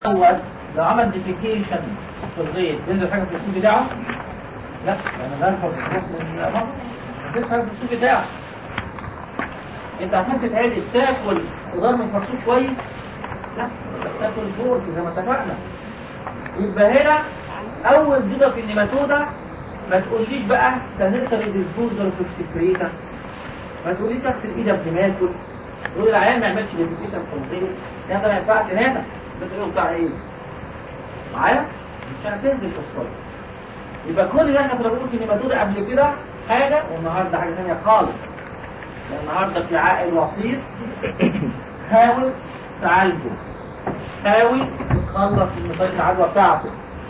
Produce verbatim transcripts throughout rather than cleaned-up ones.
اول لو عمل ديفيكيشن في الغيط بينزل حاجه في السوق بتاعه؟ لا، انا برفض الروح من مصر ما حاجه في السوق بتاعه. انت عشان تتعدي تاكل خضار من فرشوش كويس؟ لا، تاكل فورك زي ما اتفقنا. يبقى هنا اول زياده في النيماتودا ما تقوليش بقى سانيتري ديسبوزر توكسيكريتا، ما تقوليش اغسل ايدي قبل ما اكل، تقول العيال ما يعملش ديفيكيشن في الغيط، ده ما ينفعش هنا. بتقول بتاع ايه؟ معايا؟ مش هتنزل في الصلاة. يبقى كل اللي احنا كنا بنقول في النيماتودا قبل كده حاجة، والنهارده حاجة ثانية خالص. لأن النهارده في عائل وسيط حاول تعالجه، حاول تتخلص من طريق العدوى بتاعته.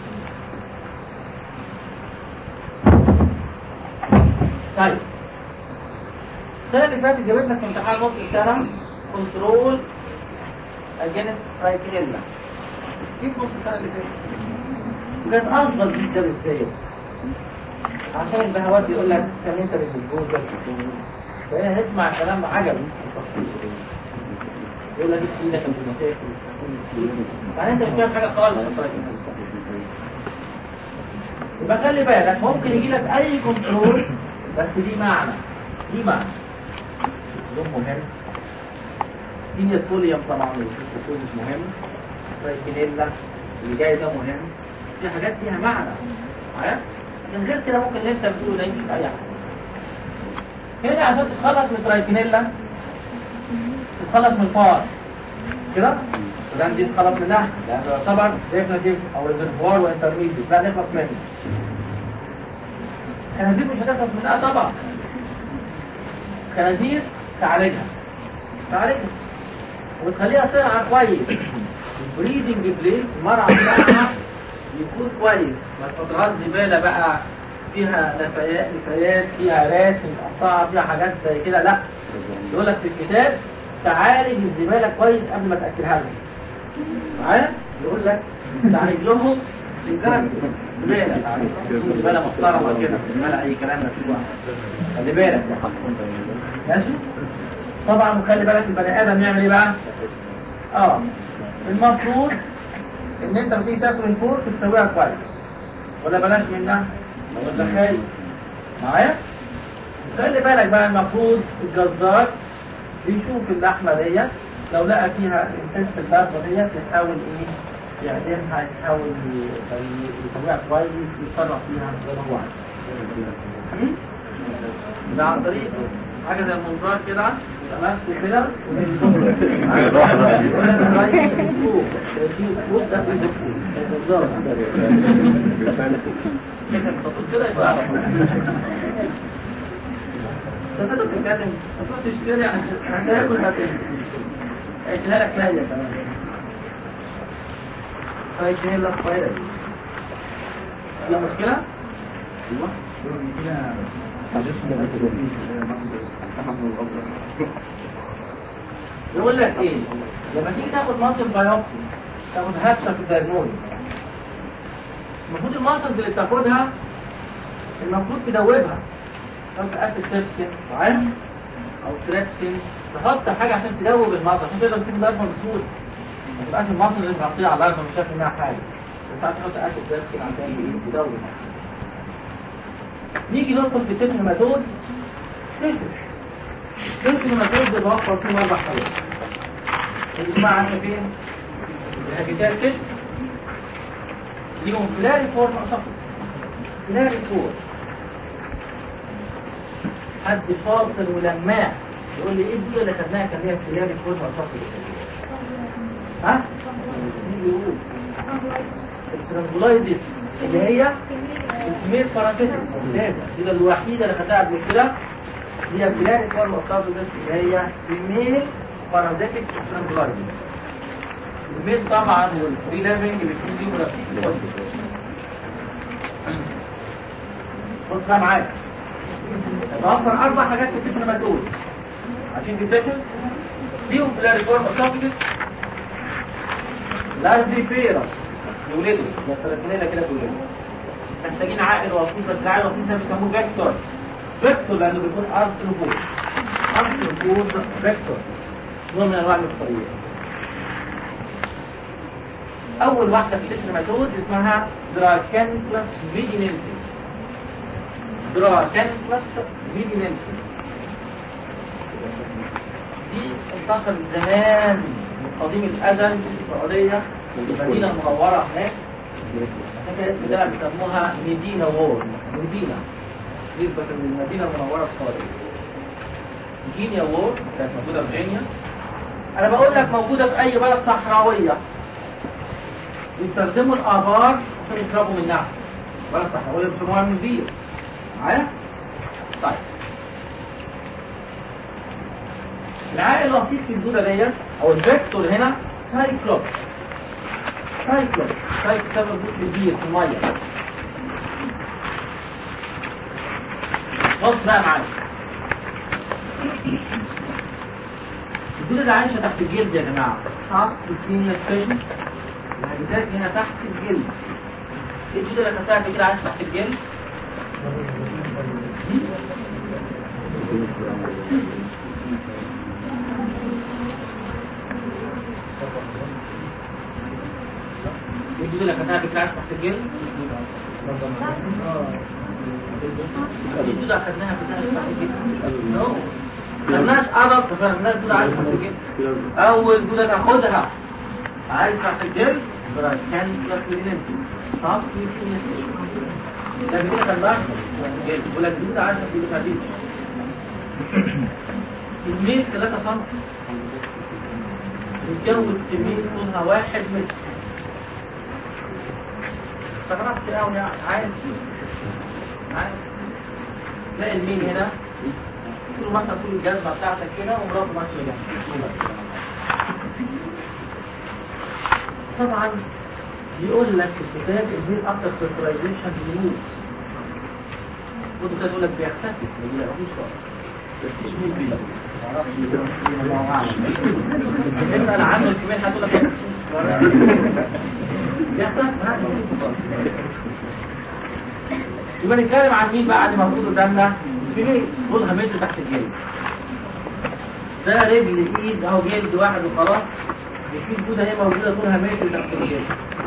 طيب السنة اللي فاتت جابت لك في امتحان نص السنة كنترول اجينست ترايكينيلا. كيف نص السنة اللي فاتت؟ كانت أصغر جدا ازاي؟ عشان البهوات يقول لك سميتر الجوزة فهنا نسمع كلام عجب يقول لك ايه ايدك البنوتات يعني انت مش فاهم حاجة خالص. يبقى خلي بالك ممكن يجي لك اي كنترول بس ليه معنى، ليه معنى لون مهم. دي السوليوم طبعا السوليوم مش مهم، ترايكينيلا اللي جاي ده مهم، في حاجات فيها معنى معايا. من غير كده ممكن اللي انت بتقوله ده يمشي في اي حاجه. هنا عشان تتخلص من ترايكينيلا تتخلص من الفار كده، السودان دي تتخلص منها لانه يعتبر ديفنتيف او ريزرفوار وانترميديت، لا نخلص منه. خنازير مش هتخلص منها طبعا، خنازير تعالجها تعالجها وتخليها ترعى كويس. البريدنج بليس المرعى بتاعها يكون كويس، ما تحطهاش زباله بقى فيها نفايات نفايات فيها رات متقطعه فيها حاجات زي كده، لا. يقول لك في الكتاب تعالج الزباله كويس قبل ما تاكلها لهم. معايا؟ يقول لك تعالج لهم زباله زباله محترمه كده، زباله اي كلام مكتوب. خلي بالك ماشي. طبعا وخلي بالك البني ادم يعمل ايه بقى؟ اه المفروض ان انت بتيجي تاكل الفورك تسويها كويس ولا بلاش منها ولا خايف معايا. خلي بالك بقى المفروض الجزار بيشوف اللحمه ديت لو لقى فيها انسست البابه ديت يحاول ايه يعدلها، يحاول يسويها كويس يتصرف فيها زي ما هو عايز. ده عن طريق حاجه زي المنظار كده نفسه كده كده يبقى انت بتتكلم هتروح تشتري هتاكل هتاكل هيديها لك ماليه كمان هيديها لك فايده. في مشكله؟ ايوه يقول لك ايه لما تيجي تاخد ماسل بايوبسي تاخد هاتشة في الدايجنوز، المفروض الماسلز اللي بتاخدها المفروض تدوبها، تحط اسيد تريبسين معايا او تريبسين، تحط حاجه عشان تدوب الماسل عشان تقدر تاخد الارفع بسهوله، ما تبقاش الماسل اللي مغطيه على الارفع مش شايف منها حاجه، بس ساعات تحط اسيد تريبسين عشان تدوب الماسل. نيجي ندخل في التيشن هيماتود. تيشن تيشن هيماتود بيتوفر فيه اربع حاجات. الجماعه عارفه فين؟ الهابيتات تيشن ليهم فلاري فورم اساسا، فلاري فورم. حد شاطر ولماح يقول لي ايه دي اللي خدناها كان هي فلاري فورم اساسا؟ ها؟ مين بيقول؟ الترانجولايزيس اللي هي الكمية باراسيتك ممتازة، دي الوحيدة اللي خدها قبل كده، هي الفلاري فورم اساسا اللي هي كمية بارازيتك سترانجولايزيس. الميل طبعا والفري ليفنج بيكون ليه مرافقين. بص بقى معايا توفر اربع حاجات في التيشن هيماتود عشان في التيشن فيهم فلاري فورم اساسا لازم فيرا يولدوا زي الثلاثينية كده بيولدوا. محتاجين عائل وسيط، بس العائل الوسيط ده بيسموه فيكتور فيكتور لانه بيكون ارثروبود ارثروبود فيكتور، نوع من انواع المفصليات. اول واحده في التشريماتود اسمها دراكانثلس فيجيننسيس. دراكانثلس فيجيننسيس دي انتشرت زمان من قديم الازل في السعوديه في المدينه المنوره هناك، عشان كده الاسم ده بيسموها مدينه وور. مدينه نسبه للمدينه المنوره السعوديه. فيرجينيا وور كانت موجوده في فيرجينيا. انا بقول لك موجوده في اي بلد صحراويه بيستخدموا الابار عشان يشربوا منها. بلد صحراويه بيسموها من بير. معايا؟ طيب العائل الوسيط في الدوده ديت او الفيكتور هنا سايكلوبس. سايكلوبس سايك سبب في البير في الميه. بص بقى معايا، الدودة اللي عايشة تحت الجلد يا جماعة صعب الكيميا ستيشن الهاجزات هنا تحت الجلد. ايه الدودة اللي خدتها كده عايشة تحت الجلد؟ ايه الدودة اللي خدتها كده عايشة تحت الجلد؟ ايه الدودة خدناها كده عايشة تحت الجلد؟ نو مالناش عضل فمالناش دودة عايشة تحت الجلد. أول دودة تاخدها عايشة تحت الجلد دراكانثلس فيجيننسيس. صح؟ لكن كده كان بقى الجلد يقول لك دودة عايشة في الجلد مفيش. كمية ثلاثة سنتي تتجوز كمية طولها واحد متر. استغربت قوي يعني عايز عايز تلاقي الميل هنا تقول مثلا طول الجزمة بتاعتك كده ومراته ماشية جنبك. طبعا يقول لك في الكتاب ان هي اكتر فيرتلايزيشن بيموت. وانت كده تقول لك بيختفي ما بيلاقيهوش خالص. مفيش مين بيلاقيه. الله اعلم. اسال عنه الكمين هتقول لك بيختفي. يبقى نتكلم عن مين بقى اللي موجود قدامنا؟ في ليه؟ طولها متر تحت الجلد. ده رجل ايد اهو جلد واحد وخلاص. في الدودة هي موجودة طولها متر تحت الجلد.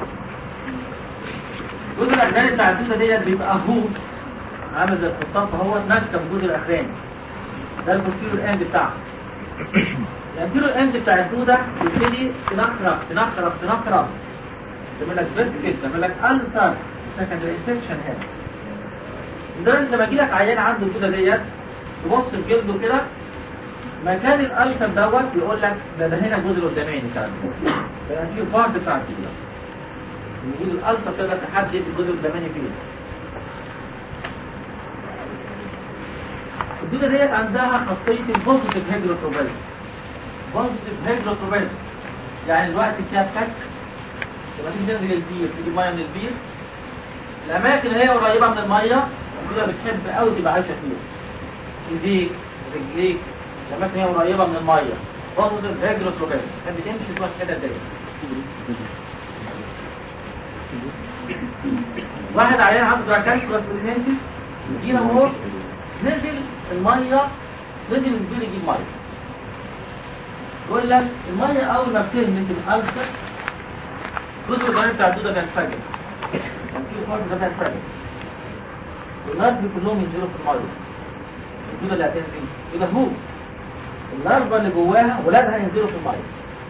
جزء الاخراني بتاع الدودة ديت بيبقى هوت عامل زي الخطاف اهو ماسكة بالجزء الاخراني. ده البوستيريور اند بتاعها. الانتيريور اند بتاع الدودة بيبتدي تنخرق تنخرق تنخرق. تعمل لك بسكت تعمل لك ألسر سكندري انفكشن هنا. لدرجة لما يجيلك عيان عنده الدودة ديت تبص في جلده كده مكان الألسر دوت يقول لك ده ده هنا الجزء القداماني كده. ده الانتيريور بارت بتاع الدودة. وجود الألسر تقدر تحدد الجزء القداماني فين. الدودة ديت عندها خاصية البوزيتيف هيدروتروبيزم. بوزيتيف هيدروتروبيزم يعني الوقت فيها فك لما تيجي تنزل البير تجيب ميه من البير الأماكن اللي هي قريبة من المية الدودة بتحب قوي تبقى عايشة فيها. ايديك رجليك الأماكن هي قريبة من المية بوزيتيف هيدروتروبيزم تحب تمشي في الحتة ديت. واحد عيان عنده دراكانثلس فيجيننسيس يجينا مور نزل المية نزل البير يجيب مية. يقول لك المية أول ما بتهمس الألسر الجزء الغني بتاع الدودة بينفجر. في فرق ده بينفجر. والناس كلهم ينزلوا في المية. الدودة اللي هتنزل يبقى هو اللارفا اللي جواها ولادها ينزلوا في المية.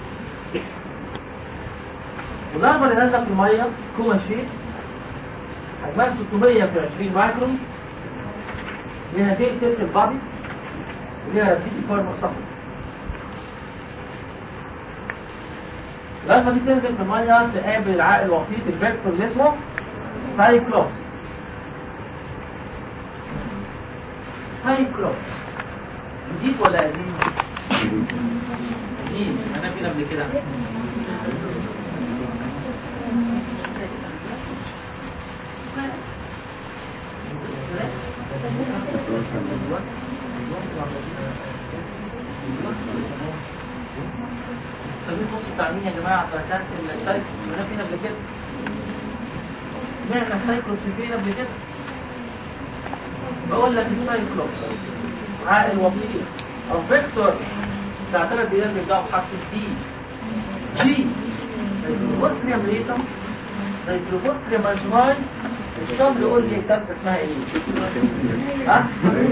واللارفا اللي نازلة في المية كوما شيء حجمها ستمية في عشرين مايكرون. ليها تيل تلت البادي وليها رابيدي فورم صفر. لما دي تنزل في المية تقابل العائل الوسيط الفيكتور اللي اسمه سايكلوبس. سايكلوبس جديد ولا قديم؟ قديم. انا فين قبل كده؟ طيب بص بتاع مين يا جماعة فكانت السايكلوبس انا فين قبل كده؟ معنى السايكلوبس فين قبل كده؟ بقول لك السايكلوبس عائل وسيط او فيكتور بتاع ثلاث بيئات بيبدأوا بحرف الدي. جي الفوسريم ليتم زي الفوسريم ماجناي. الشاب يقول لي الكبسة اسمها ايه؟ ها؟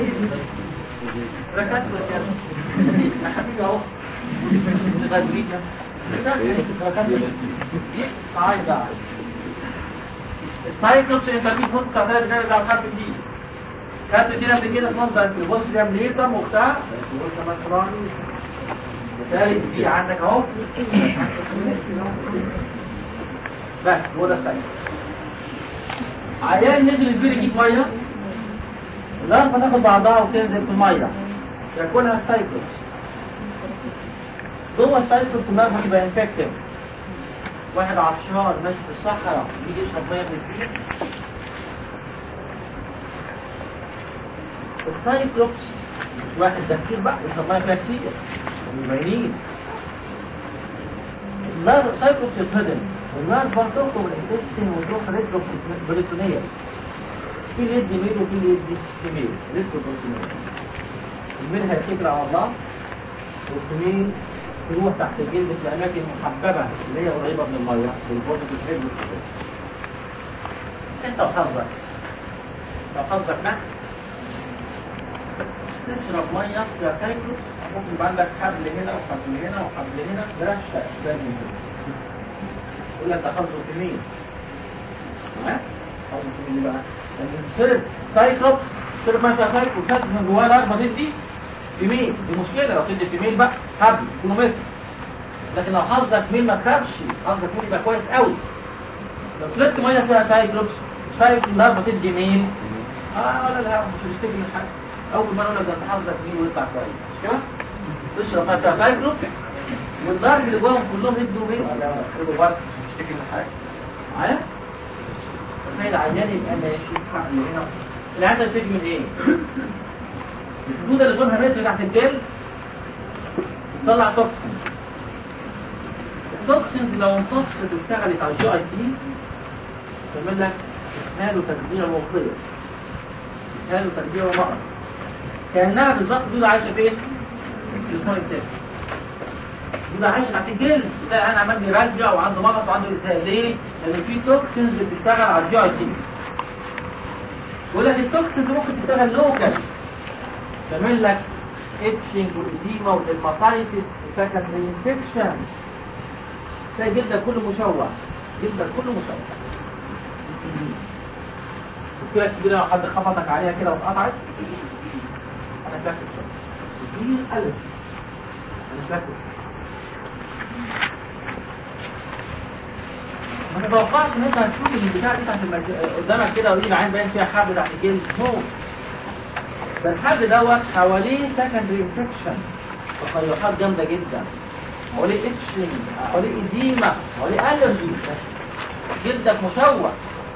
ركات وكذا يا حبيبي اهو غازريجا ركات دي قاعدة. السايكلوبس انترفيت فوسك تعتبر جاي على الحرف دي كانت كده قبل كده تنظر في الفوسريم ليتم وبتاع الفوسريم ماجناي. بالتالي دي عندك اهو بس هو ده السايكل. عيان نزل البير يجيب ميه، الارض تاخد بعضها وتنزل في الميه ياكلها السايكلوبس. جوه السايكلوبس النار هيبقى انفكتيف. واحد عطشان ماشي في الصحراء يجي يشرب ميه من البير، السايكلوبس مش واحد ده كتير بقى يشرب ميه فيها كتير مبينين. النار السايكلوبس يتهدم والنار بتخرج من الانتستين وتروح ريترو بريتونيه. في اليد ميل وفي اليد فيميل ريترو بريتونيه. الميل هيتكل على الله والفيميل تروح تحت الجلد في الاماكن المحببه اللي هي قريبه من الميه بالبوزيتيف هيد والسيرفيس. انت وحظك لو حظك نحس تشرب ميه فيها سايكلوبس ممكن يبقى عندك حبل هنا وحبل هنا وحبل هنا برشة اشبال من كده. يقول لك ده حظه كمين. ها؟ حظه كمين بقى؟ لما تشرب سايكلوبس تشرب ميه فيها سايكلوبس وتاخد من جواها الاربعه تدي كمين. دي مشكله لو تدي كمين بقى حبل كيلومتر. لكن لو حظك مين ما تخافش، حظك مين يبقى كويس قوي. لو شربت ميه فيها سايكلوبس سايكل الاربعه تدي مين؟ اه ولا لا مش هتشتكي من حاجه. اول مره اقول لك ده انت حظك مين ويطلع كويس مش كده؟ تشرب ميه فيها سايكلوبس والضرب اللي جواهم كلهم يدوا مين؟ ولا يخرجوا بس مش هتشتكي من حاجه. معايا؟ تخيل عيان يبقى ماشي اللي هنا العيان ده يشتكي من ايه؟ الحدود اللي لونها متر تحت الجلد تطلع توكسين. التوكسين لو امتصت واشتغلت على الجي اي تي تعمل لك اسهال وتجزيع ووصيه، اسهال وتجزيع ومقص. كانها بالظبط دول عايشه فين؟ في الصوم التاني. دول عايشه تحت الجلد تلاقي انا عمال بيرجع وعنده مقص وعنده اسهال. ليه؟ لان في توكسينز بتشتغل على الجي اي تي. يقول لك التوكسينز ممكن تشتغل لوكال تعمل لك اتشنج وإديمة وديرماتايتس وسكندري انفكشن. تلاقي جلدك كله مشوه، جلدك كله مشوه. مشكلة كبيرة لو حد خبطك عليها كده واتقطعت. أنا فاكر شوية دي الألف أنا فاكر. ما تتوقعش إن أنت هتشوف البتاع دي تحت قدامك كده ويجي العين باين فيها حبل تحت الجلد. نو ده الحبل دوت حواليه سكندري انفكشن تقيحات جامدة جدا، حواليه اتشنج، حواليه إديمة، حواليه ألرجي، جلدك مشوه.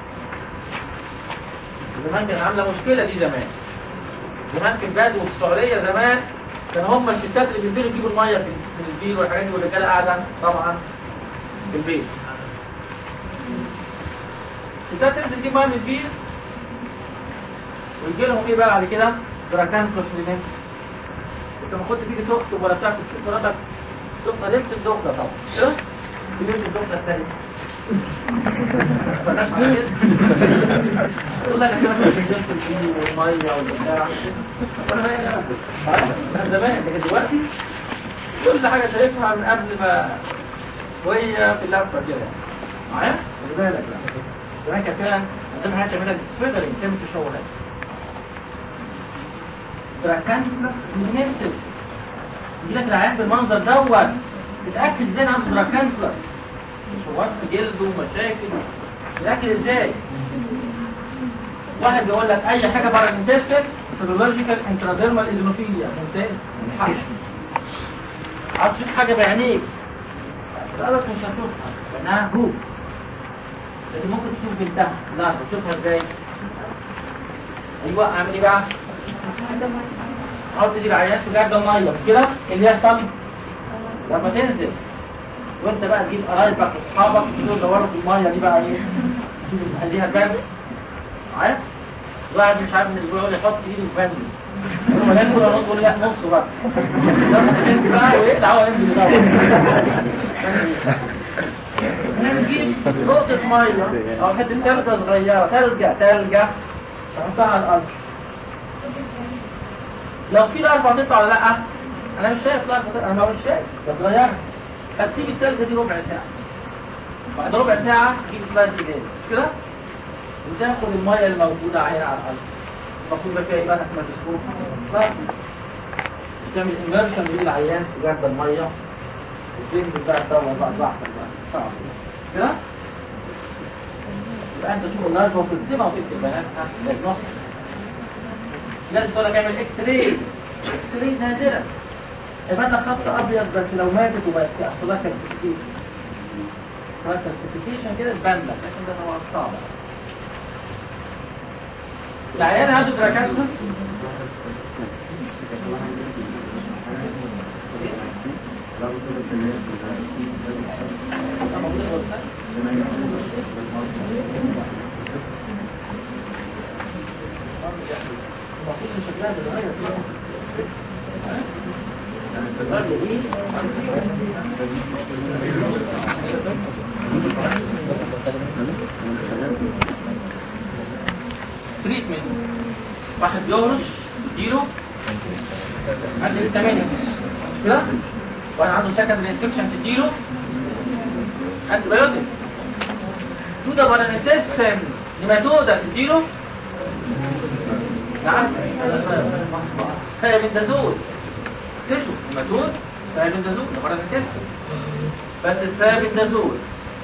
زمان كان عاملة مشكلة دي زمان. زمان في البلد وفي السعودية زمان كان هم الشتات اللي بينزلوا يجيبوا المية في البير والحاجات دي والرجالة قاعدة طبعا في البيت. الشتات تنزل تجيب مية من البير ويجي لهم ايه بقى بعد كده؟ براكان كوشنينات. انت ما كنت تيجي تخطب ولا تاكل تشوف مراتك تخطب لبس الدخله طبعا. ايه؟ لبس الدخله الثاني. فالناس على كده تقول لك انا كنت نزلت البير والميه والبتاع وانا ما زمان. لكن دلوقتي كل حاجه شايفها من قبل ما وهي في اللفه كده. معايا؟ خلي بالك بقى. زمان كان فعلا زي ما هتعمل لك فيدرنج تعمل تشوهات. براكانتلس منسس يجي لك العيان بالمنظر دوت تتاكد ازاي عنده براكانتلس تشوهات في جلده ومشاكل. تتاكد ازاي؟ واحد بيقول لك اي حاجه بره الانتستين سيرولوجيكال انتراديرمال ايزونوفيليا ممتاز ما ينفعش. عاوز تشوف حاجه بعينيك الألف مش هتشوفها لانها جروب، لكن ممكن تشوف بنتها. لا تشوفها ازاي؟ ايوه اعمل ايه بقى؟ عاوز تجيب عينات تجاب ده ميه مش كده؟ اللي يحصل لما تنزل وانت بقى تجيب قرايبك واصحابك تقول دوروا في الميه دي بقى ايه؟ تخليها تبان. عارف؟ واحد مش عارف ان الاسبوع يقول يحط ايده في بند يقول له ياكل ولا نص؟ لا نص بس. لما تنزل بقى ويقلع هو ينزل يدور. هنجيب نقطة مية أو حتة تلجة صغيرة، تلجة تلجة تحطها على الأرض. لو في ضربة هتطلع ولا لأ؟ أنا مش شايف ضربة، أنا مش شايف، بس صغيرة. هتسيب التلجة دي ربع ساعة. بعد ربع ساعة تجيب سلايد جديد، مش كده؟ وتاخد المية اللي موجودة هنا على الأرض. المفروض بقى فيها إيه بقى ميكروسكوب؟ تعمل إمرشن للعيان في جهاز المية. الجنب بقى تدور بقى براحتك بقى. صعب كده؟ يبقى أنت تشوف النرجة وترسمها وتكتب بياناتها دايجنوستيك. لازم تقول لك اعمل إكس راي. إكس راي نادرة. يبقى لك خط أبيض بس لو ماتت وبقت يحصل لها كالسيفيكيشن. كالسيفيكيشن كده تبان لك، لكن ده طبعا صعب. العيان عنده تراكاتها تريتمنت. واحد يهرش يديله عنده التمانية كده، وانا عنده سكندري انفكشن تديله انتي بايوتيك. تودا بارانيتستن نيماتودا تديله نعم ثايبندازول. تشوف نيماتود ثايبندازول بارانيتستن، بس الثايبندازول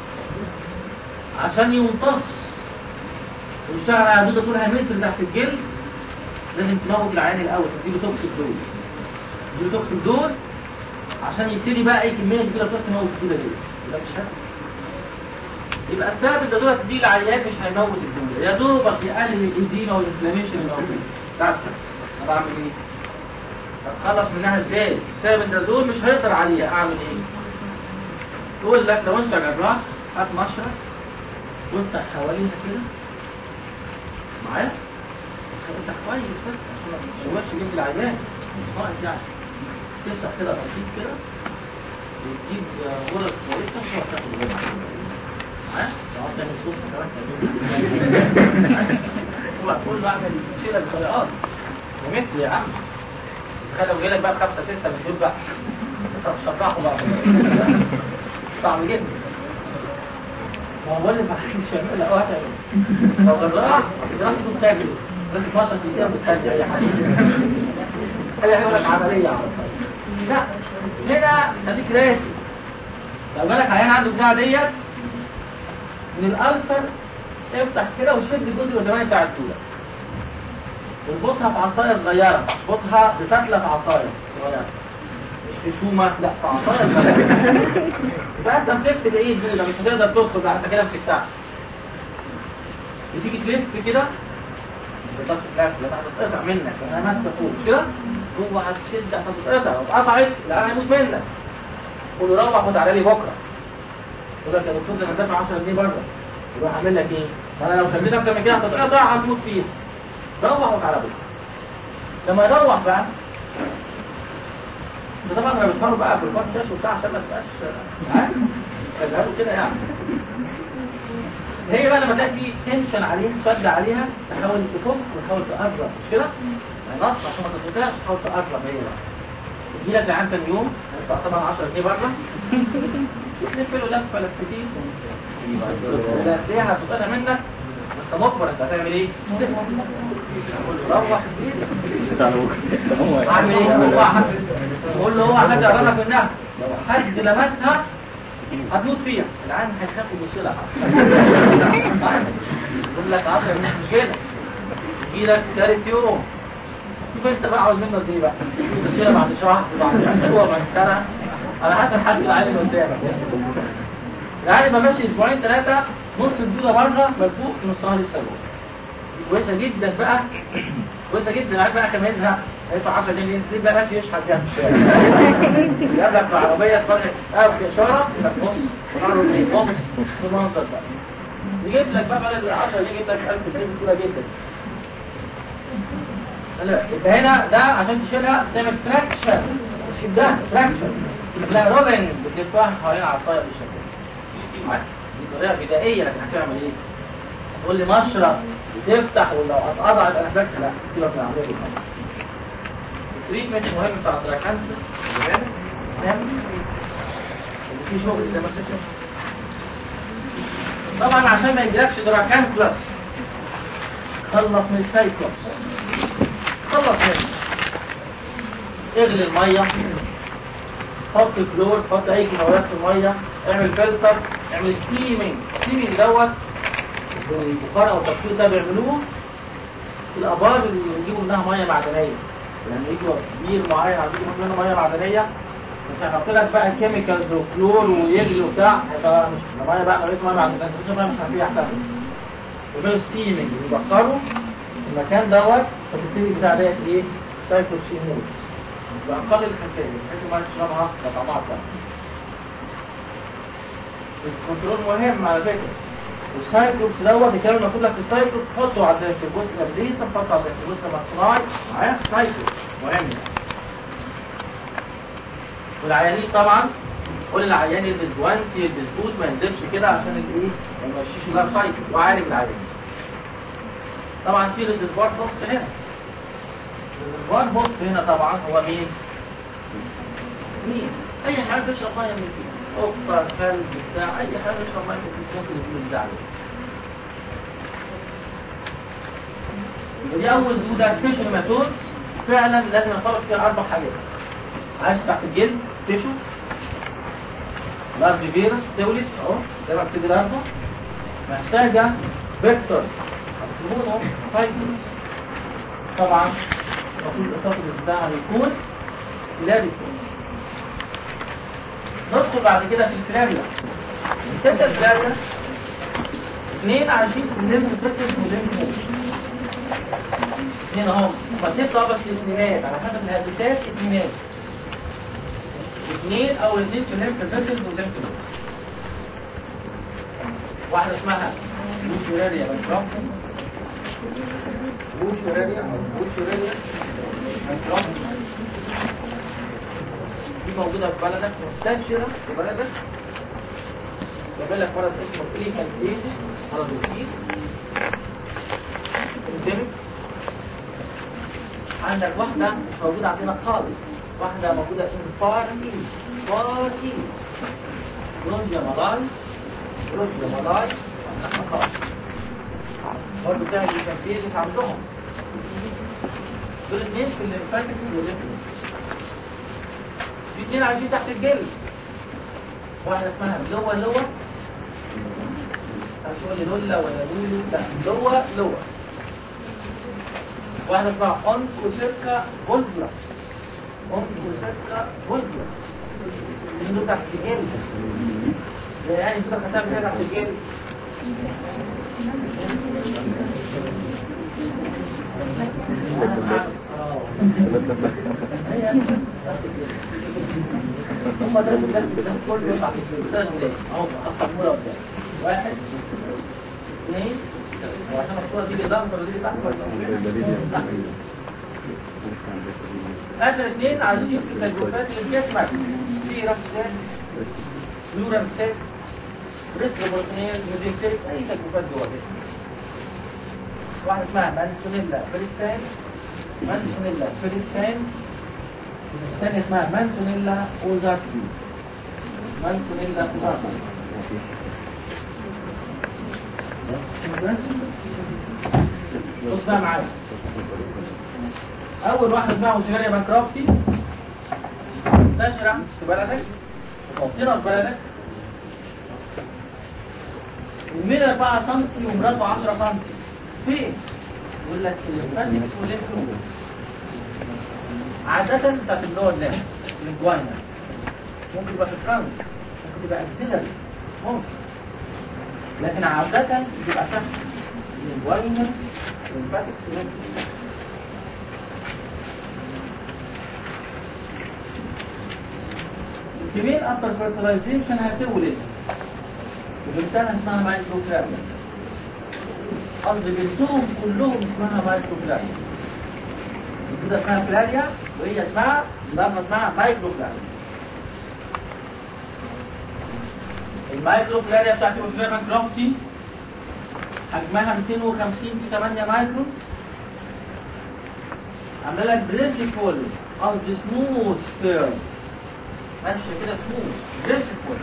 عشان يمتص ويشتغل على دوده طولها متر تحت الجلد لازم تموت العيان الاول، تديله توكسيك دوز. تديله توكسيك دوز عشان يبتدي بقى اي كميه كبيره تروح تموت الدوده دي. يبقى مش هتعمل. يبقى الثابت ده دوله تديه العيان مش هيموت الدوده، يا دوبك يقلل الاديمه والانفلاميشن اللي موجود. بس طب اعمل ايه؟ اتخلص منها ازاي؟ الثابت ده دول مش هيقدر عليها، اعمل ايه؟ تقول لك لو انت جراح هات مشرط وافتح حواليها كده معايا؟ افتح كويس بس عشان ما تشوهش جلد العيان، مش ناقص يعني. تفتح كده بسيط كده وتجيب غرز كويسه وتروح تاخد غرز معايا؟ لو عاوز تعمل صوت كمان تعمل كل ما اعمل شيله بطريقات ومثل يا عم. تخيل لو جايلك بقى خمسه سته مش دول بقى شطحوا بقى صعب جدا. ما هو اللي مش هيعملها واحد لو جراح جراح يكون تاجر بس اتناشر دقيقه بتخلي اي حاجه اي حاجه لك عمليه على طول. لا هنا خليك راسي. لو جالك عيان عنده بتاع ديت من الالسر افتح كده وشد الجزء القداماني بتاع الدوله اربطها في عصايه صغيره، اربطها بفتله في عصايه صغيره مش في شومه، لا في عصايه صغيره. يبقى انت مسكت الايد دول مش هتقدر تدخل بقى، انت كده مسكتها وتيجي تلف كده بتطلع لف لما هتتقطع منك. انا ماسكه فوق كده جوه هتشد هتتقطع، لو اتقطعت العيان هيموت منك. قول له روح خد على لي بكره. يقول لك يا دكتور ده انا دافع عشرة جنيه بره. يروح عامل لك ايه؟ انا لو خليتك اكتر من كده هتتقطع هتموت فيها. روح وتعالى بكره. لما يروح بقى ده طبعا انا بتفرج بقى في الفرق شاشه وبتاع عشان ما تبقاش عارف فجأته كده يعني. هي بقى لما تلاقي في تنشن عليها شد عليها تحاول تفك وتحاول تقرب مش كده؟ يعني نص عشان ما تتقطعش تحاول تقرب. هي بقى تجي لك لعند ثاني يوم هتدفع طبعا عشرة جنيه بره تلف له لفه لفتين لا تلاقيها هتتقطع منك انت مجبر. انت هتعمل ايه؟ روح اعمل ايه؟ روح قول له هو حد قربك منها، لو حد لمسها هتموت فيها. العين هيخاف يبص لها يقول لك عشرة مش مشكله يجي لك ثالث يوم شوف انت بقى عاوز منك ايه بقى؟ مشكله بعد شهر بعد اسبوع بعد سنه على حسب حد العالم قدامك. العالم ما ماشي اسبوعين ثلاثه نص الدوده بره مدفوق في نصها لسه جوه. كويسه جدا بقى كويسه جدا. عارف بقى كمان يزهق هيدفع عشرة جنيه ينزل بقى ماشي يشحت بيها في الشارع يقابلك في عربيه تفرق او في اشاره يبقى نص ونعرف ايه نص في المنظر بقى يجيب لك بقى بدل عشرة جنيه يجيب لك ألف جنيه بسهوله جدا. يبقى هنا ده عشان تشيلها تعمل تراكشن تشدها تراكشن لا رولينج بتلفها حوالين عصايه بالشكل. دي طريقه بدائيه، لكن هتعمل ايه؟ تقول لي مشرط وتفتح ولو اتقطعت انا فاكر، لا سيبك من العمليه دي خالص. التريتمنت مهم بتاع التراكانسر نعمل في شغل زي ما انت شايف. طبعا عشان ما يجيلكش دراكانسلس خلص من السايكلوبس، خلص منه. اغلي الميه، حط كلور، حط اي كيماويات في الميه، اعمل فلتر، اعمل ستيمينج. ستيمينج دوت بالبخار او التبخير ده بيعملوه في الابار اللي بيجيبوا منها ميه معدنيه. لما يجوا بير معين عايزين يجيبوا منه ميه معدنيه، مش هيحط لك بقى كيميكالز وكلور ويغلي وبتاع، هيبقى مش الميه بقى قريت ميه معدنيه، مش ميه مش هتلاقيها احسن. يعملوا ستيمينج ويبخروا المكان دوت، فبالتالي بتاع ديت ايه؟ سايكلوبسينوز بأقل الخسائر بحيث ما تشربها كطعمها بتاعها. الكنترول مهم على فكرة. السايكلوبس دوت الكلام اللي مكتوب لك في السايكلوبس حطه على الجزء الابليس، حطه على الجزء المصنعي معايا سايكلوبس مهم. والعيانين طبعا كل العيان يلبس جوانتي يلبس بوت، ما ينزلش كده عشان الايه ما يمشيش بقى سايكل، وعارف العيان. طبعا في الديسبار بوست هنا. الديسبار بوست هنا طبعا هو مين؟ مين؟ اي حاجه تشرب ميه من فيه، قطه، كلب، بتاع اي حاجه تشرب ميه من فيه ممكن يكون الزعل. ودي اول دوده فيشر ماتون فعلا لازم نفرق فيها اربع حاجات. عايش تحت الجلد تشو لارج فيروس تولد اهو زي ما بتيجي لارجه، محتاجه فيكتور هتكتبونه فايتوس. طبعا المفروض الاساس بتاعها يكون كلابي. ندخل بعد كده في الكلابيا. الستة الكلابيا اثنين عايشين في الليمف سيستم والليمف نود. اثنين اهم فستة بس اثنينات على حسب الهابيتات اثنينات. اثنين او اثنين في الليمف سيستم والليمف نود. واحدة اسمها بوشوراريا بانكرافتن، بوشوراريا او بوشوراريا بانكرافتن دي موجودة في بلدك، منتشرة في بلدك. جاب لك مرض اسمه كلينيكال ستيج، مرض وكيل انديميك. عندك واحدة مش موجودة عندنا خالص، واحدة موجودة في فار ايست، فار ايست روجيا مالاي، روجيا مالاي برضه بتاع الكامبيزيس عندهم. دول اثنين في الليمفاتيك والليمفاتيك. في اثنين عايشين تحت الجلد، واحدة اسمها لوا لوا، هتقول لي لولا ولا لولو، لا لوا لوا. واحدة اسمها اونكوسيركا فولفلاس، اونكوسيركا فولفلاس دي دول تحت الجلد. يعني انت خدتها من تحت الجلد. هم ده ده كله تحت الجلد اهو. اصلا مرة واحد اثنين، وعشان الصورة دي لضغط ولا دي تحت ولا اخر اثنين عايشين في الجلوفات اللي جسمك في رمسات نورمسات ريتروبروتينيز ميديكتيك اي تجربات جوه جسمك. واحدة اسمها مانسونيلا فريستان، مانسونيلا فريستان. الثانية اسمها مانسونيلا اوزاكي، مانسونيلا اوزاكي. بص بقى معايا. أول واحدة اسمها بوشوراريا بانكرافتي، منتشرة في بلدك وموطنة في بلدك، وميل أربعة سنتي ومراته عشرة سنتي. فين؟ يقول لك الليمفاتيكس والليمفنود. عادة بتاعت اللور لامب الجواينا، ممكن يبقى في الفرنك، ممكن يبقى اكسيلري، ممكن، لكن عادة بيبقى تحت الجواينا الليمفاتيكس والليمفنود. الكبير after fertilization هتولد وبنتها اسمها مايكروكلاريا. قصدي بنتهم كلهم اسمها مايكروكلاريا. الجودة اسمها كلاريا وهي اسمها ضربة اسمها مايكروكلاريا. المايكروفلاريا بتاعت الأوفيرمان كرومتي حجمها مئتين وخمسين في ثمانية مايكرون، عامله لك بريسيفول اوف ذا سموث سبيرم، ماشيه كده سموث بريسيفول.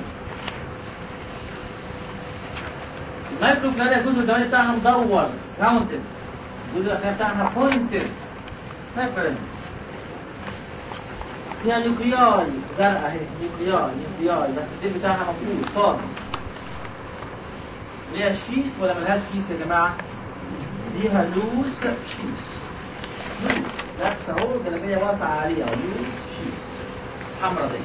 المايكروفلاريا الجزء الجواني بتاعها مدور راوندد، الجزء الاخير بتاعها بوينتد فاكرين، فيها نيوكلياي زرقاء اهي، نيوكلياي نيوكلياي بس الديل بتاعها مفروض فاضي. ليها شيس ولا ملهاش شيس يا جماعه؟ ليها لوس شيس، لوس لابسه اهو جلابيه واسعه عليها لوس شيس حمرا دي.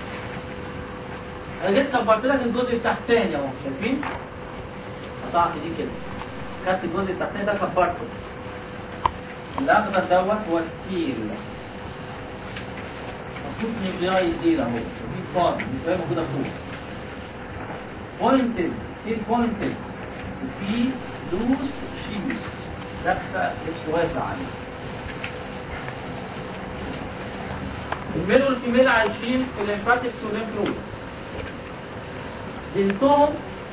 انا جيت كبرت لك الجزء التحتاني اهو، شايفين؟ قطعت دي كده، خدت الجزء التحتاني ده كبرته. الاخضر دوت هو التيل، مكتوب نيوكلياي ديل اهو، وفي فاضي نيوكلياي موجوده فوق. بوينتد تيل بوينتد، وفي لوس شيس لابسه لبس واسع عليه. الميل والفيميل عايشين في الليمفاتكس والليمف نود. بنتهم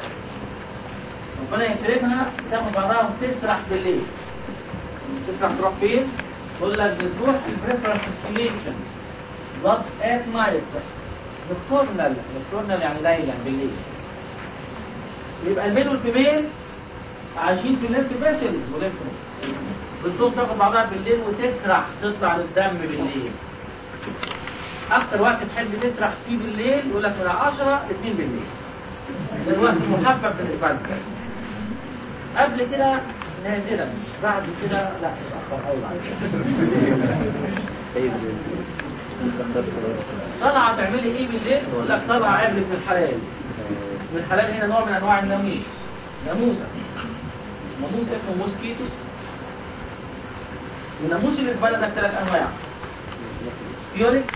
ربنا يكرمها تاخد بعضها وتسرح بالليل. تسرح تروح فين؟ تقول لك بتروح في البريفرنس ستيميشن بلاد ات نايت، نكتورنال، نكتورنال يعني ليلا بالليل. يبقى الميل والفيميل عايشين في الليمف فيسلز والليمف نود. بتقوم تاخد بعضها بالليل وتسرح تطلع للدم بالليل. اكتر وقت تحب تسرح فيه بالليل يقول لك من عشرة ل اتنين بالليل، ده الوقت المحبب بالنسبه لك. قبل كده نادرا، بعد كده لا متاخر قوي. طالعه تعملي ايه بالليل؟ يقول لك طالعه عبره من الحلال. من الحلال هنا نوع من انواع الناموس، ناموسه، ناموس اسمه موسكيتو. الناموس اللي في بلدك ثلاث انواع، فيوليكس،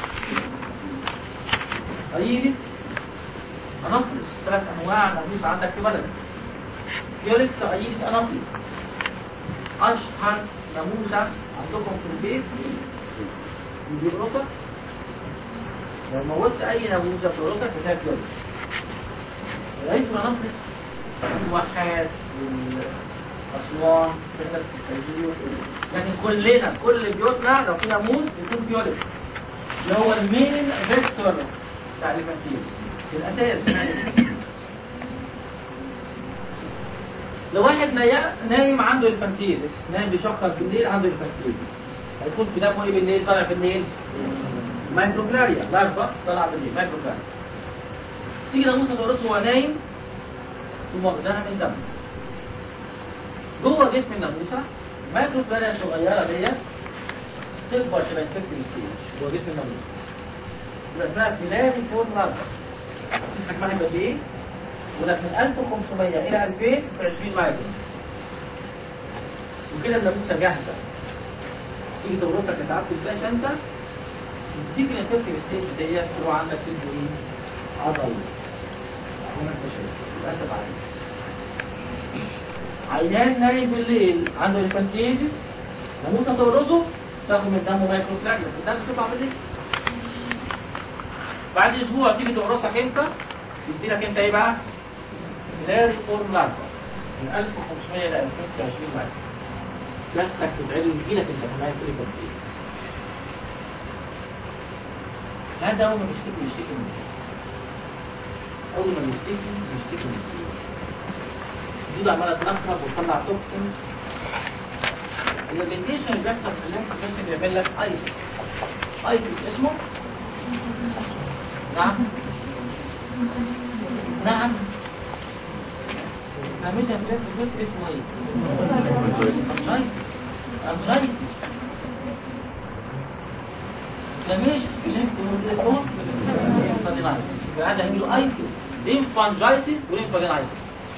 ايريس، انافلس. ثلاث انواع ناموس عندك في بلدك، فيوليكس، ايريس، انافلس. اشهر ناموسه عندكم في البيت بيقرصك، لو موتت اي ناموسه بتقرصك بتاعت فيوليكس. العيش والانافلس الواحات والاسوان في التجزير، لكن كلنا كل بيوتنا لو في ناموس بيكون فيوليكس اللي هو المين فيكتور بتاع الليمفاتيز في الاساس. لو واحد نايم عنده الليمفاتيز، نايم بيشخر بالليل عنده الليمفاتيز، هيكون في دمه ايه بالليل؟ طالع بالليل مايكروفلاريا، لارفا طالع بالليل مايكروفلاريا. تيجي ناموسه تقرصه وهو نايم ثم واخداها من دمه. جوه جسم الناموسه المايكروفلاريا الصغيره ديت تكبر شبه انفكتنج ستيج جوه جسم الناموسه، يبقى اسمها فيلاري فورم لارفا. حجمها يبقى قد ايه؟ يقول لك من ألف وخمسمية الى ألفين في عشرين مايكرون. وكده الناموسه جاهزه، تيجي تغرسك يا ساعات تبقاش انت تيجي الانفكتنج ستيج ديت تروح عندك تدي ايه؟ عضل. هنا انت شايف يبقى انت بعيد. عيان نايم بالليل عنده انفانتيزيس، ناموسه تغرسه تاخد من دمه مايكروفلاجيا، الدم تطلع بالليل. بعد اسبوع تيجي تغرسك انت، يديلك انت ايه بقى؟ فيلاري فورم لارفا من ألف وخمسمية الى ألفين في عشرين مايكرون. نفسك تتعدل يجيلك انت كمان في الانفانتيزيس. هذا اول ما تشتكي يشتكي من ايه؟ اول ما يشتكي يشتكي من ايه؟ دي عماله تنخرب وتطلع توكسين. البنتيشن اللي بيحصل في الليمف ممكن يعمل لك ايتس. ايتس اسمه؟ نعم نعم نعملها في الليمف بس اسمه ايه؟ انجايتس. انجايتس انفلاميشن في الليمف اسمه ليمفادينايتس. يبقى هذا هيجيله ايتس، ليمفانجايتس وليمفادينايتس.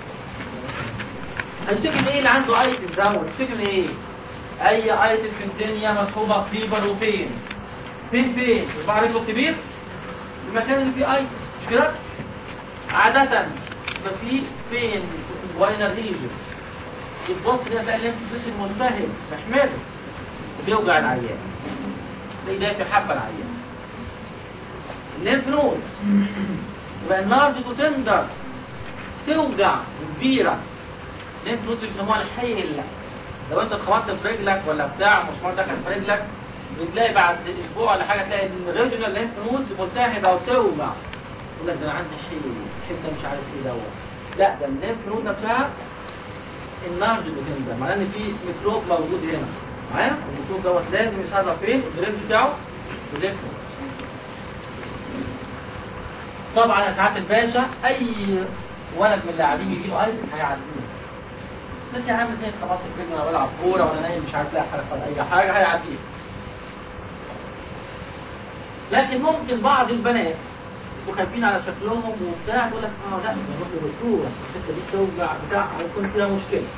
هيشتكي من ايه اللي عنده ايتس ده؟ هيشتكي من ايه؟ اي ايتس في الدنيا مصحوبه فيبر وبين. فين فين؟ صباع رجله كبير؟ المكان اللي فيه ايتس، مش كده؟ عادة يبقى فيه فين واينر ريجن. يتبص كده تلاقي الليمف فيسل ملتهب محمر وبيوجع العيان. تلاقي ده في حبه العيان. الليمف نود يبقى اللارج تو تندر توجع كبيره، الليمف نود اللي بيسموها الحيل. لو انت اتخبطت في رجلك ولا بتاع مسمار دخل في رجلك، بتلاقي بعد اسبوع ولا حاجه تلاقي ان الريجنال ليمف نود ملتهبه وتوجع. يقول لك ده انا عندي حيل، حته مش عارف ايه دوت. لا، ده الليمف نود نفسها النارج بتنزل، معناه ان في ميكروب موجود هنا معايا. الميكروب دوت لازم يتصرف فين؟ الدرينج بتاعه في الليمف نود. طبعا يا سعاده الباشا اي ولد من اللاعبين يجي له ايدز هيعديه. انت يا عم ازاي اتخبطت في رجلي ولا بلعب كوره ولا نايم مش عارف لا حصل اي حاجه، هيعديه. لكن ممكن بعض البنات يبقوا خايفين على شكلهم وبتاع، يقول لك اه لا نروح لدكتور الحته دي توجع بتاع هيكون فيها مشكله.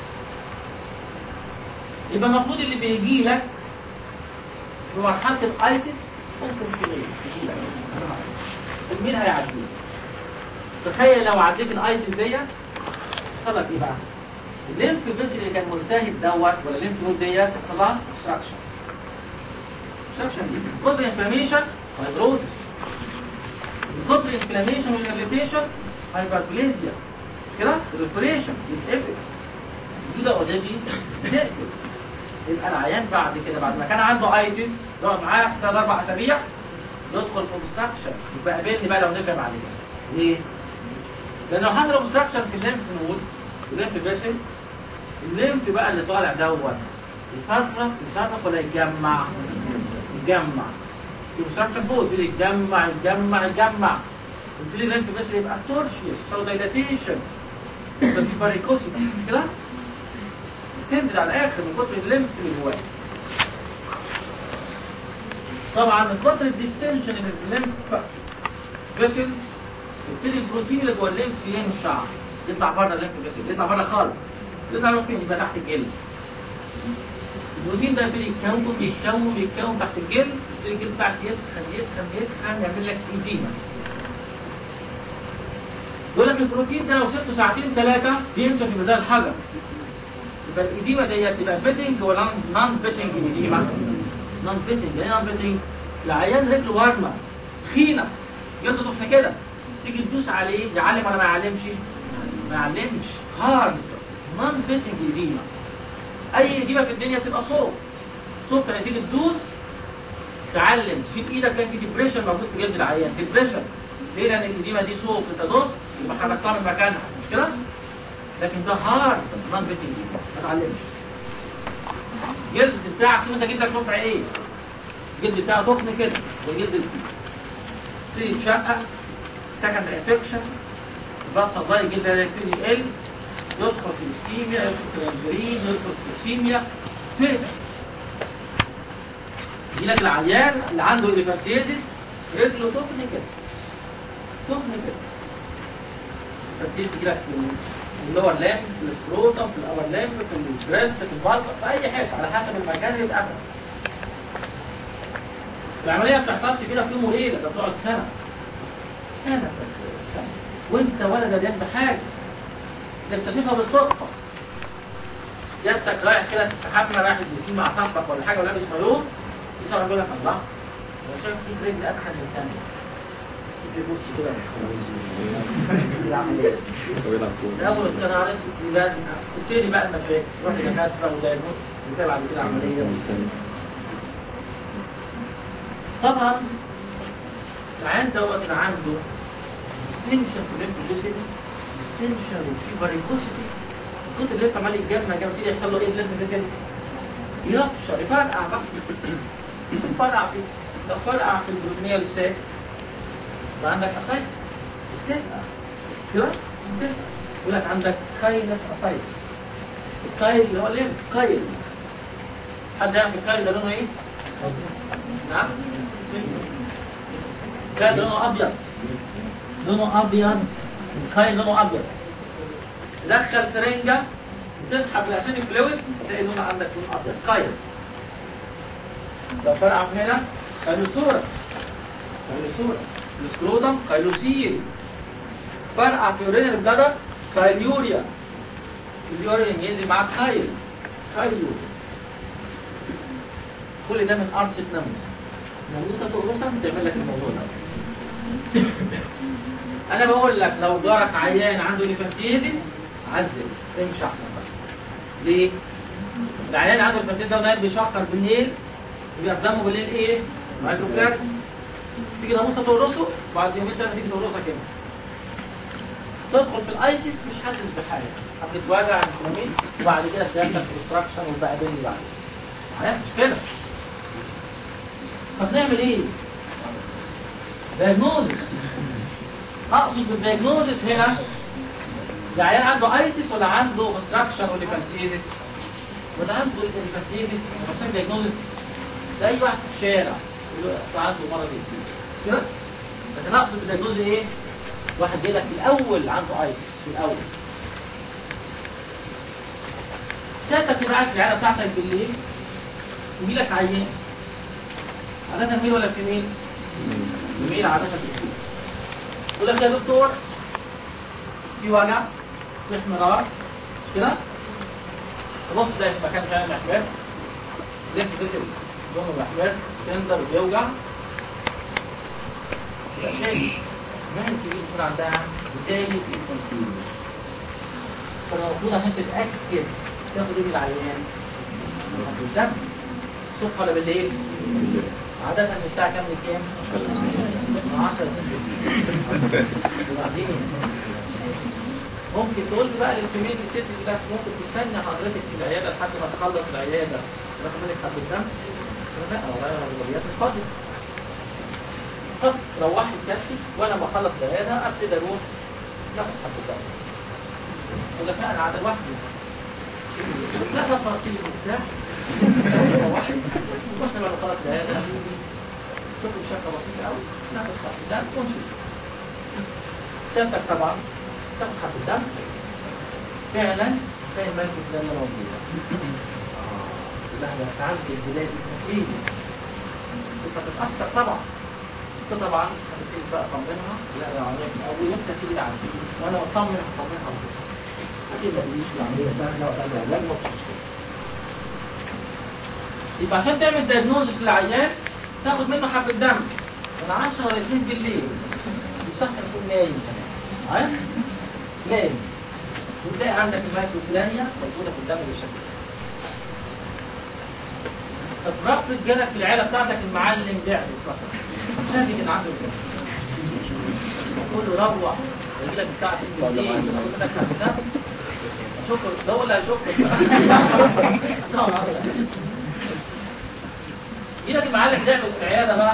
يبقى المفروض اللي بيجي لك في مرحله الايتس ممكن تجي لك مين هيعديه؟ تخيل لو عديت الايتس ديت حصل لك ايه بقى؟ الليمف فيسل اللي كان ملتهب دوت ولا الليمف نود ديت حصل لها ستراكشن. ستراكشن دي كتر انفلاميشن فايبروزس، كتر انفلاميشن والاريتيشن هايبربليزيا كده، ريسبيريشن يتقفل كده اوريدي بتقفل. يبقى العيان بعد كده بعد ما كان عنده ايتس يقعد معاه ثلاث اربع اسابيع يدخل في اوبستراكشن. يبقى قابلني بقى لو نفهم عليه. ليه؟ لان لو حصل اوبستراكشن في الليمف نود الليمف فيسل، الليمف بقى اللي طالع دوت يصرف يصرف ولا يتجمع؟ يتجمع. اوبستراكشن فوق يبتدي يتجمع يتجمع يتجمع، يبتدي الليمف فيسل يبقى تورشيوس، يحصل دايلاتيشن، يبقى في باريكوسيتي كده، تنزل على الاخر من كتر الليمف اللي جواه. طبعا من كتر الديستنشن اللي في الليمف فيسل يبتدي البروتين اللي جوه الليمف ينشع يطلع بره الليمف فيسل، يطلع بره خالص. يطلع له فين؟ يبقى تحت الجلد. البروتين ده يبتدي يتكون يتكون يتكون تحت الجلد، يبتدي الجلد بتاعك يسخن يسخن يسخن يعمل لك إديمة. يقول لك البروتين ده لو سبته ساعتين ثلاثة بينشف في ميزان الحجر. يبقى الإديمة ديت تبقى فيتنج ولا نون فيتنج إديمة؟ نون فيتنج. يعني نون فيتنج؟ العيان رجله ورمة خينة جلده تخن كده، تيجي تدوس عليه يعلم ولا ما يعلمش؟ ما يعلمش. هارد نون فيتنج إديمة. أي إديمة في الدنيا تبقى صوت صوت يعني تيجي تدوس تعلم في إيدك كان في ديبريشن موجود في جلد العيان. ديبريشن ليه؟ لأن الإديمة دي صوت أنت دوس يبقى حركتها من مكانها مش كده؟ لكن ده هارد نون فيتنج إديمة ما تعلمش. جلد بتاعك انت جلدك رفع ايه؟ الجلد بتاعه تخن كده والجلد يبتدي يتشقق، سكند انفكشن، بطل ضايق الجلد ده يبتدي يقل، يدخل في الاسكيميا، يدخل في الانجرين، يدخل في السيميا فين؟ يجي لك العيان اللي عنده ايليفانتيزيس رجله تخن كده تخن كده، فتبتدي تجي لك في اللور لامب، في السكروتم، في الاور لامب، في البريست، في البلق، في اي حته على حسب المكان اللي اتقفل. العمليه ما بتحصلش كده في يوم وليله، ده بتقعد سنه سنه سنه وانت ولا دريان بحاجه، ده بتكتشفها بالصدفه. جاتك رايح كده تستحمى رايح البسين مع صاحبك ولا حاجه ولابس مايوه، يصير يقول لك الله هو شايف في رجل اتخن من الثانيه. يبص كده اول كده عارف لازم تبتدي بقى المشاكل، تروح لدكاتره ودايموس وتابع بعد كده عمليه. طبعا العيان دوت اللي عنده ستنشن في الليمف فيسل، ستنشن وفي فاريكوسيتي، الكتر اللي عمال يتجمع جنب كده يحصل له ايه الليمف فيسل؟ يفشر يفرقع بقى يفرقع فيه. لو فرقع في البروتينيه الساك يبقى عندك اسايتس استسقى كده استسقى. يقول لك عندك كايلس اسايتس. الكايل اللي هو الليمف كايل، حد يعرف الكايل ده لونه ايه؟ نعم؟ الكايل ده لونه ابيض، لونه ابيض، الكايل لونه ابيض. تدخل سرنجه وتسحب الاسيدك فلويد تلاقي لونه عندك لون ابيض كايل. لو فرقع من هنا كايلوسورس، كايلوسورس. السكروتم كايلوسيل. فرقع في يورين البلدر كايليوريا، اليورين ينزل معاه كايل كايلو. كل ده من أرض نموذج نموذج تقرصها تعمل لك الموضوع ده. انا بقول لك لو جارك عيان عنده ليفانتيزيس عزل امشي احسن بقى. ليه؟ العيان عنده ليفانتيزيس ده نايم بيشخر بالليل وبيقدمه بالليل ايه؟ مايكروفلاج. تيجي ناموسه تورثه بعد يومين ثلاثه تيجي تورثها كده. تدخل في الايتس مش حاسس بحاجه، هتتوجع انفلامين وبعد كده تلاقي كونستراكشن وبقى بيني بعد. عيان مشكله. طب نعمل ايه؟ دايجنوزس. اقصد بالدايجنوزس هنا العيان عنده ايتس ولا عنده كونستراكشن ولا ليفانتيزيس؟ ولا عنده ليفانتيزيس عشان دايجنوزس ده اي واحد في الشارع يقول عنده مرض ايه كده. لكن اقصد بالدايجنوزس ايه؟ واحد جاي لك في الاول عنده ايتس في الاول. ساعتك تبقى قاعد في العياده بتاعتك بالليل يجي لك عيان عادة ميل ولا فيميل؟ فيميل عادة فيميل. يقول لك يا دكتور في وجع في احمرار مش كده؟ تبص تلاقي في مكان فعلا احمر زيت بتسل لونه الاحمر تندر وبيوجع يبقى شايف مهن كبير يكون عندها بداية الكونفيوجن. فالمفروض عشان تتأكد تاخد ايه العيان؟ الدم الصبح ولا بالليل؟ عادة من الساعة كام لكام؟ من عشرة وبعدين ممكن تقول لي بقى للفيميل الست دي ممكن تستنى حضرتك في العيادة لحد ما تخلص العيادة تاخد منك حبة دم؟ لا والله انا الغالبيات مش فاضية. طب روحي سكتي وانا بخلص العيادة ابتدي اروح ناخد حبة دم. يقول لك لا انا قاعدة لوحدي. لا لا فرقتي لي مرتاح. روحي واحنا بعد خلاص العيادة شوف الشكة بسيطة قوي ناخد حبة دم ونشوف. سيادتك طبعا تاخد حبة دم فعلا فاهم مالك الدم موجودة. لا ده فعلت البداية دي انت تتأثر طبعا. انت طبعا هتبتدي بقى اطمنها لا يا عملية من اول وانت تيجي العملية وانا اطمن اطمنها اكيد ما تجيش العملية سهلة ولا علاج مفيش. يبقى عشان تعمل دايجنوزس للعيان تاخد منه حبة دم من عشرة ولا اتنين بالليل يستحسن يكون نايم كمان عارف؟ نايم وتلاقي عندك المايكروفلانيا موجودة في الدم بالشكل ده. فبرفض جالك في العيادة بتاعتك المعلم بعد مثلا شايف ان عنده كده تقول له روح يجي لك الساعة اتنين بالليل يقول لك حبة دم شكر ده ولا شكر يجي لك المعلم تعمل في العيادة بقى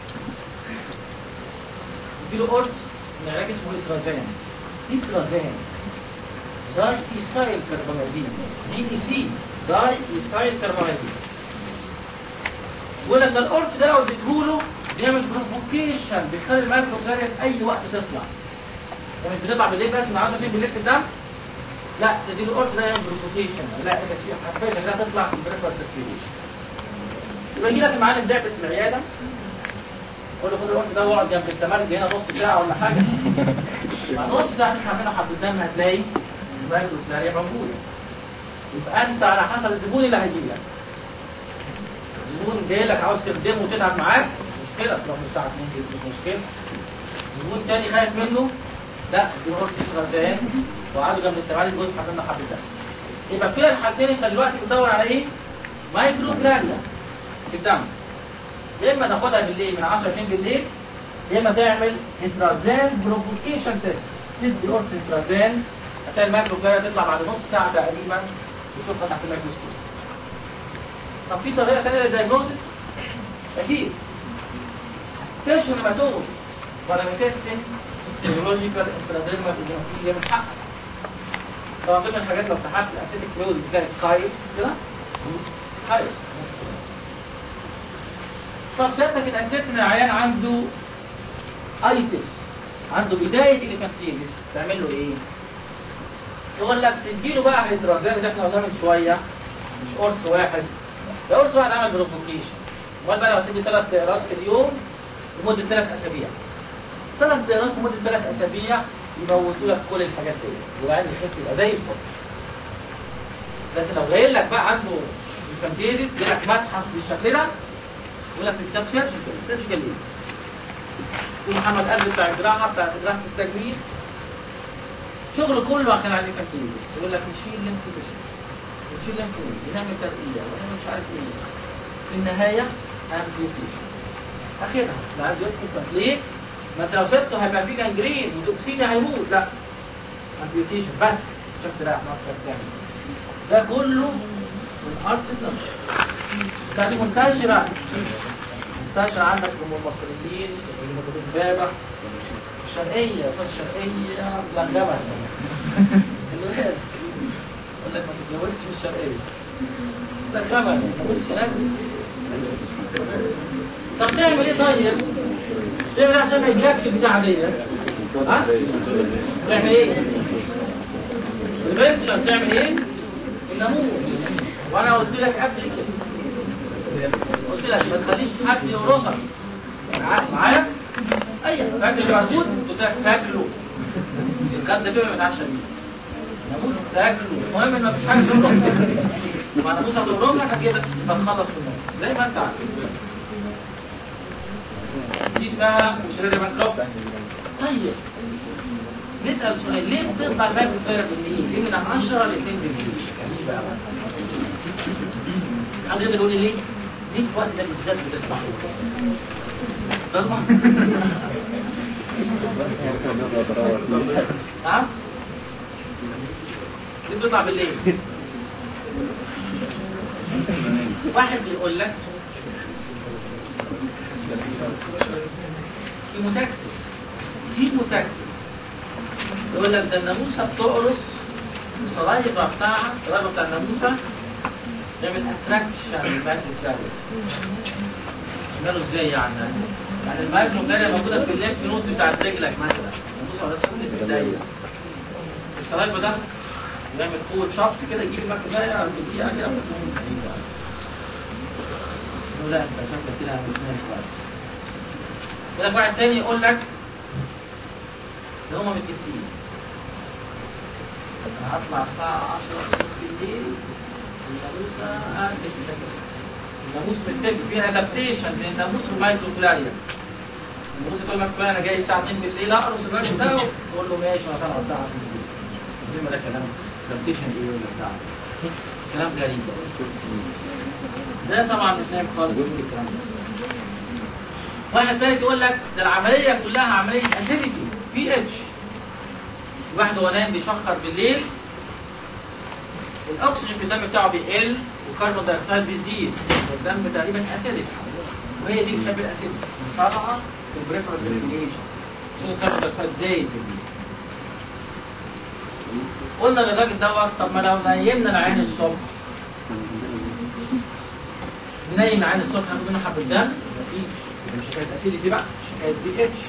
يديله قرص من علاج اسمه إترازان. إترازان داي إيثايل كربامازين دي إي سي داي إيثايل كربامازين. يقول لك ده القرص ده لو اديتهوله بيعمل بروفوكيشن بيخلي المايكروفلاريا في أي وقت تطلع. يعني مش بتطلع بالليل بس من عشرة اتنين بالليل في الدم؟ لا تديله القرص ده يعمل بروفوكيشن لا إذا في حرفيا شكلها تطلع في البريفرال سيركيوليشن. يبقى يجي لك المعلم دعبس في العيادة قول له خد الوقت ده واقعد جنب التمرج هنا نص ساعة ولا حاجة. نص ساعة تسمع منه حبة دم هتلاقي المايكروفلاريا موجودة. يبقى أنت على حسب الزبون اللي هيجي لك. الزبون جاي لك عاوز تخدمه وتتعب معاك مش مشكلة تروح من الساعة اتنين مش مشكلة. زبون تاني خايف منه لا دي قرص غزان وقعدوا جنب التمرج جوز حط لنا حبة دم. يبقى كده الحالتين أنت دلوقتي بتدور على إيه؟ مايكروفلاريا في الدم. يا اما تاخدها بالليل من عشرة اتنين بالليل يا اما تعمل إترازان بروفوكيشن تيست تدي قرص إترازان هتلاقي المايكروفلاريا تطلع بعد نص ساعه تقريبا وتشوفها تحت الميكروسكوب. طب في طريقه ثانيه للدايجنوستس؟ اكيد تيشو نيماتوز باراميتستين بيولوجيكال انتراديرمال ايجينوفيليا من حقك. طبعا ضمن الحاجات لو فتحت الاسيتيك فلويد بتاعت خايف كده خايف. طب سيادتك اتأكدت ان العيان عنده ايتس عنده بداية الإليفانتيزيس تعمل له ايه؟ يقول لك تديله بقى هيدرازان اللي احنا قلناه من شوية مش قرص واحد ده قرص واحد عمل بروفوكيشن. امال بقى لو تدي ثلاث دقيقات في اليوم لمدة ثلاث أسابيع ثلاث دقيقات لمدة ثلاث أسابيع يموتوا لك كل الحاجات دي والعيان يخف يبقى زي الفل. لكن لو جاي لك بقى عنده الإليفانتيزيس جاي لك متحف بالشكل ده يقول لك في كتاب سيرجيكال سيرجيكال ايه؟ في محمد قلب بتاع الجراحه بتاع جراحه التجميل شغله كله كان عليه تكليف، يقول لك نشيل ليمف تيشو نشيل ليمف نود ونعمل ترقيه ونعمل مش عارف ايه، في النهايه امبيوتيشن اخرها. لا عايز يدخل ليه؟ ما انت لو سبته هيبقى فيه جانجرين وتوكسين هيموت، لا امبيوتيشن بس شفت رايح نفسك تعمل ده كله من ارض نفسه. كان منتشره منتشره عندك من المصريين اللي موجودين في بابا الشرقيه في الشرقيه لنجبه الولاد يقول لك ما تتجوزش في الشرقيه لنجبه ما تتجوزش هناك. طب تعمل ايه طيب؟ تعمل ايه عشان ما يجيلكش البتاعه دي؟ ها؟ تعمل ايه؟ البنشن تعمل ايه؟ الناموس. وانا قلت لك قبل كده قلت لك ما تخليش حد يورثك معايا؟ ايوه فاكر البرغوث قلت لك تاكله الكلام ده ما يتعشى بيه. الناموس تاكله المهم ان ما فيش حاجه تورثك. مع الناموس هتورثك كده هتخلص منه زي ما انت عارف. دي اسمها مشرير بانكروب. طيب نسأل سؤال، ليه بتطلع الباك فاير بالليل؟ ليه من عشرة ل اتنين بالليل؟ ليه بقى؟ حد يقدر يقول لي ليه؟ ليه في الوقت ده بالذات بتطلع؟ ضلمة؟ نعم؟ ليه بتطلع بالليل؟ واحد بيقول لك كيموتاكسس كيموتاكسس يقول لك ده الناموسه بتقرص الصلايبه بتاعها الصلايبه بتاع الناموسه تعمل اتراكشن للباك فلاوير. عملوا ازاي يعني؟ يعني المايكرو فلاوير موجوده في الليمف نود بتاعت رجلك مثلا الناموسه ولا في ايديا الصلايبه ده يعمل قوه شفط كده يجيب المايكرو فلاوير في دقيقه كده لا انت شفت كده مش كويس. يقول لك واحد تاني يقول لك ده هما متفقين انا هطلع الساعة عشرة بالليل الناموسة قدت الناموس متفق فيها ادابتيشن بين الناموس والمايكروفلاريا. الناموس تقول لك انا جاي الساعة اتنين بالليل اقرص الراجل ده وتقول له ماشي انا هطلع الساعة اتنين بالليل. زي ما ده كلام ادابتيشن ايه ولا بتاع كلام غريب ده طبعا مش نايم خالص من الكلام ده. واحد ثالث يقول لك ده العملية كلها عملية اسيديتي بي اتش. الواحد هو نايم بيشخر بالليل الاكسجين في الدم بتاعه بيقل والكربون دايوكسيد بيزيد والدم تقريبا اسيديك وهي دي بتحب الاسيد طبعا في البريفرال سيركيوليشن عشان الكربون دايوكسيد زايد بالليل. قلنا للراجل دوت طب ما لو نيمنا العين الصبح ننيم العين الصبح هناخد منه حبة دم مفيش مش حكاية اسيديتي بقى حكاية بي اتش.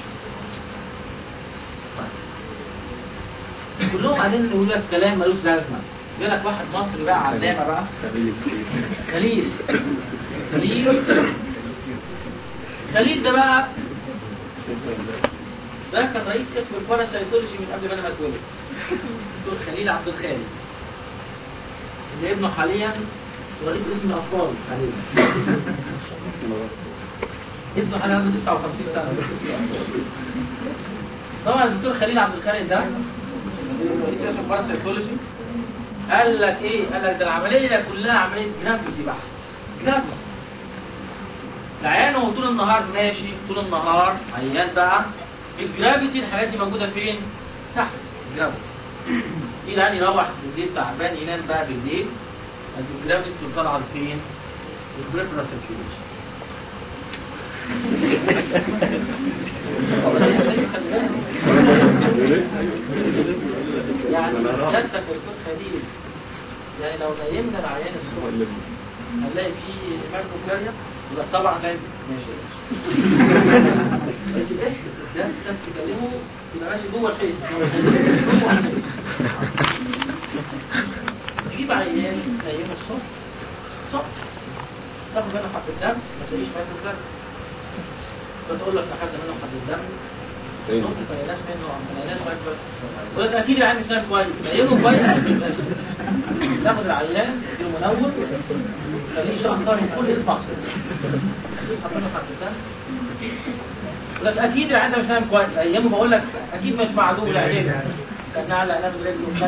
كلهم قاعدين يقول لك كلام ملوش لازمه. يقول لك واحد مصري بقى علامه بقى خليل خليل خليل ده بقى ده كان رئيس قسم الباراسايتولوجي من قبل ما انا ما اتولد. دكتور خليل عبد الخالق اللي ابنه حاليا رئيس قسم الاطفال حاليا. ابنه حاليا عنده تسعة وخمسين سنه. طبعا الدكتور خليل عبد الخالق ده رئيس قسم الباراسايتولوجي قال لك ايه؟ قال لك ده العمليه كلها عمليه جرافيتي بحت. جرافيتي العيان هو طول النهار ماشي طول النهار عيان بقى الجرافيتي الحاجات دي موجوده فين؟ تحت الجرافيتي. يجي العيان يروح بالليل تعبان ينام بقى بالليل الجرافيتي طالعه لفين؟ البريفرال سيركيوليشن. يعني شتى في الدكتور خليل يعني لو نيمنا العيان الصبح هنلاقي فيه مايكروفلاريا يبقى طبعا نايم ماشي بس الاسم ده ده تكلمه يبقى ماشي جوه الحيط تجيب عيان نيمه الصبح صبح تاخد منه حبة دم ما تلاقيش مايكروفلاريا فتقول لك لحد منه حبة دم الصبح ما يناش منه ما يناش كويس يقول لك اكيد العيان مش نايم كويس نايمه كويس تاخد العيان تديله منور خليه يشخر كل اسمع يصحى له حركتين يقول لك اكيد العيان ده مش نايم كويس ايامه بقول لك اكيد مش معدوم العيان كان على قلب رجله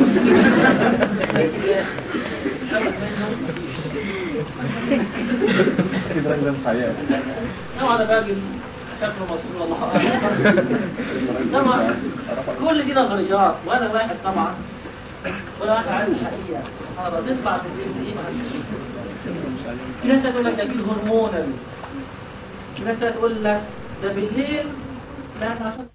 الراجل ده مش عيان نوع انا باجي شكله مسؤول الله طبعا كل دي نظريات وانا واحد طبعا ولا واحد عارف الحقيقه انا بتطلع في الجيم ايه ما في ناس تقول لك ده في هرمونال في ناس تقول لك ده بالليل لا عشان